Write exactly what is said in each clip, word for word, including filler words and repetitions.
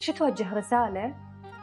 شو توجه رسالة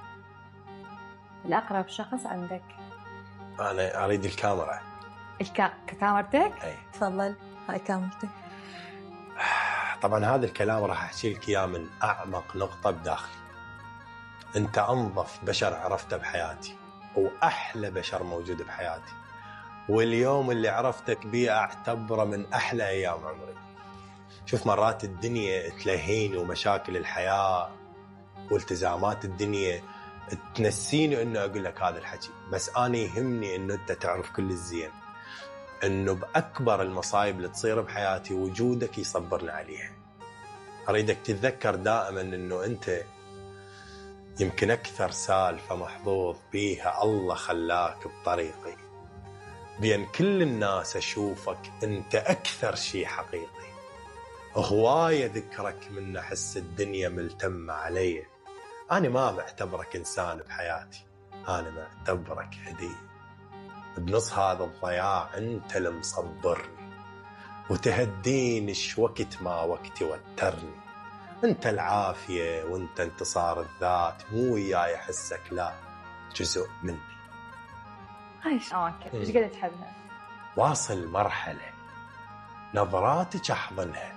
لأقرب شخص عندك؟ أنا أريد الكاميرا. الكا... كاميرتك؟ أي. تفضل، هاي كاميرتك. طبعا هذا الكلام راح أحكي لك إياه من أعمق نقطة بداخلي. أنت أنظف بشر عرفته بحياتي، وأحلى بشر موجود بحياتي، واليوم اللي عرفتك بيه أعتبره من أحلى أيام عمري. شوف، مرات الدنيا تلهيني ومشاكل الحياة والتزامات الدنيا تنسيني انه اقول لك هذا الحكي، بس انا يهمني انه انت تعرف كل الزين انه باكبر المصايب اللي تصير بحياتي وجودك يصبرنا عليها. اريدك تتذكر دائما انه انت يمكن اكثر سالفه محظوظ بيها الله خلاك بطريقي. بين كل الناس اشوفك انت اكثر شيء حقيقي. هوايه ذكرك من احس الدنيا ملتمه علي. أنا ما معتبرك إنسان بحياتي، أنا معتبرك هدية. بنص هذا الضياع أنت اللي مصبرني وتهديني شوقت ما وقتي وترني. أنت العافية وأنت انتصار الذات، مو وياي أحسك، لا، جزء مني. هاي شلونك؟ إيش قد تحبها؟ واصل مرحلة نظراتك أحضنها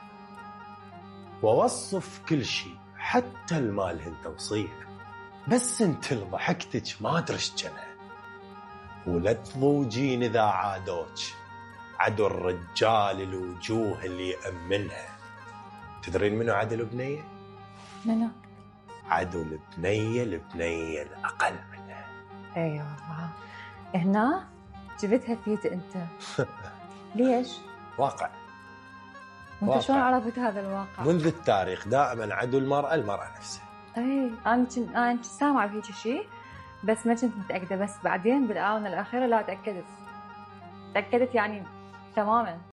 ووصف كل شيء، حتى المال انت وصيف، بس انت ضحكتك ما ترشجنها. ولا تضوجين اذا عادوك، عدو الرجال الوجوه اللي يأمنها. تدرين منو عدو البنية؟ منو؟ عدو البنية البنية الأقل منها. اي والله، هنا جبتها فيت انت. ليش؟ واقع. وانت شلون عرفت هذا الواقع؟ منذ التاريخ دائما عدو المرأة المرأة نفسها. اي انا كنت انا كنت سامعه بهيك شيء، بس ما كنت متاكده، بس بعدين بالاونه الاخيره لا تاكدت تاكدت يعني تماما.